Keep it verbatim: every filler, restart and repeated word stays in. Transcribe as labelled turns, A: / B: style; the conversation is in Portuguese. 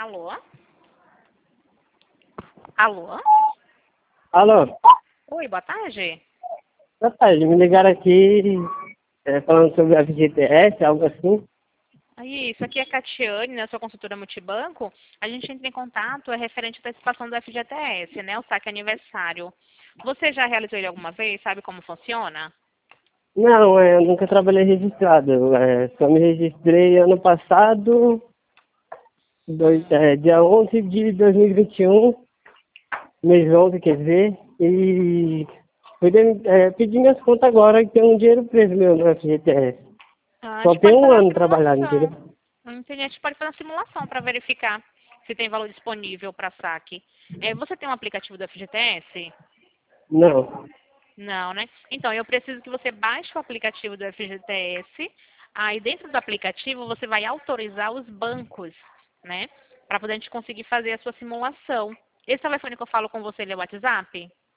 A: Alô? Alô?
B: Alô,
A: Oi, boa tarde.
B: boa tarde. Me ligaram aqui é, falando sobre a F G T S, algo assim.
A: Aí, isso aqui é a Catiane, né? Sou consultora multibanco. A gente entra em contato, é referente à participação do F G T S, né? O saque aniversário. Você já realizou ele alguma vez? Sabe como funciona?
B: Não, é, eu nunca trabalhei registrado. É, só me registrei ano passado, dois,
A: Hum.
B: é, dia onze de dois mil e vinte e um, mês onze, quer dizer, e fui de, é, pedir minhas contas agora que tem um dinheiro preso meu no F G T S.
A: Ah, a
B: Só
A: gente
B: tem
A: pode
B: um
A: fazer uma
B: ano trabalhado, entendeu?
A: simulação. Não entendi. A gente pode fazer uma simulação para verificar se tem valor disponível para saque. É, você tem um aplicativo do F G T S?
B: Não.
A: Não, né? Então, eu preciso que você baixe o aplicativo do F G T S. Aí, dentro do aplicativo, você vai autorizar os bancos, né? Para poder a gente conseguir fazer a sua simulação. Esse telefone que eu falo com você, ele é o WhatsApp?